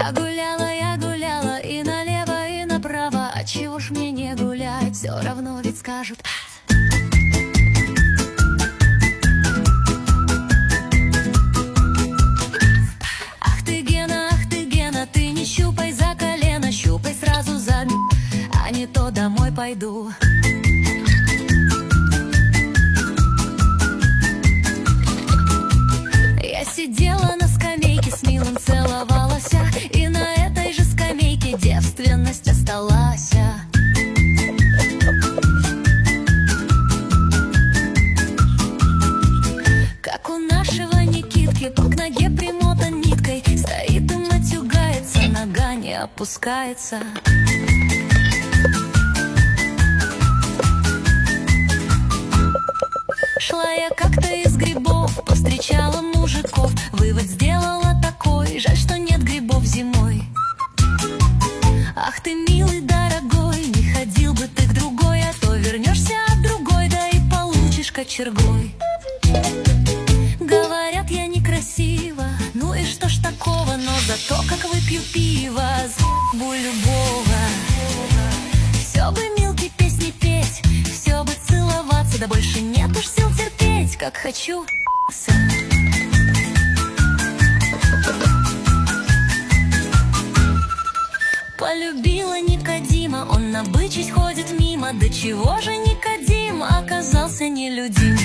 Я гуляла и налево, и направо. А чего ж мне не гулять? Все равно ведь скажут. Ах ты, Гена, ты не щупай за колено, щупай сразу за а не то домой пойду. Я сидела на скамейке, с милым целовалась, и на этой же скамейке девственность осталась. Как у нашего Никитки, то к ноге примотан ниткой, стоит и матюгается, нога не опускается. Шла я как-то из грибов, повстречала мужиков. Вывод сделала такой: жаль, что нет грибов зимой. Ах ты, милый, дорогой, не ходил бы ты к другой, а то вернешься от другой, да и получишь кочергой. Говорят, я некрасива, ну и что ж такого, но зато как выпью пиво, забу любого. Все бы милки песни петь, все бы целоваться, да больше нет уж сил терпеть, как хочу. Полюбила Никодима, он набычись ходит мимо. Да чего же Никодим оказался нелюдим?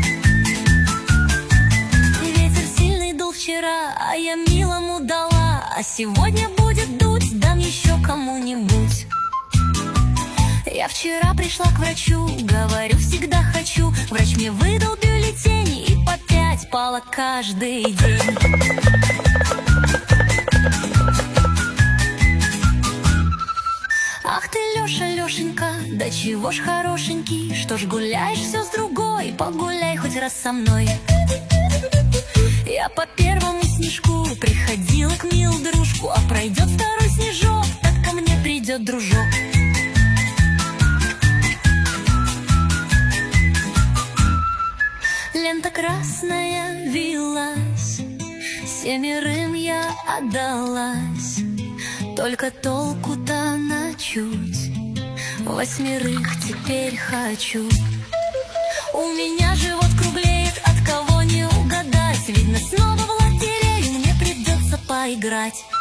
Ветер сильный дул вчера, а я милому дала, а сегодня будет дуть, дам еще кому-нибудь. Я вчера пришла к врачу, говорю, всегда хочу. Врач мне выдал бюллетени и по 5 пала каждый день. Ах ты, Леша, Лешенька, да чего ж хорошенький, что ж гуляешь все с другой, погуляй хоть раз со мной. Я по первому снежку приходила к милу дружку, а пройдет второй снежок, так ко мне придет дружок. Лента красная вилась, 7 я отдалась, только толку-то на чуть, 8 теперь хочу. У меня живот круглеет, от кого не угадать, видно, снова в лотерею мне придется поиграть.